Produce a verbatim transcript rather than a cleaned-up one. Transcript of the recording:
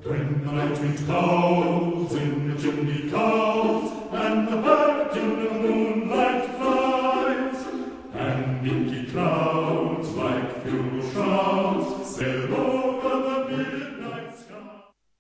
When the night wind howls in the chimney clouds,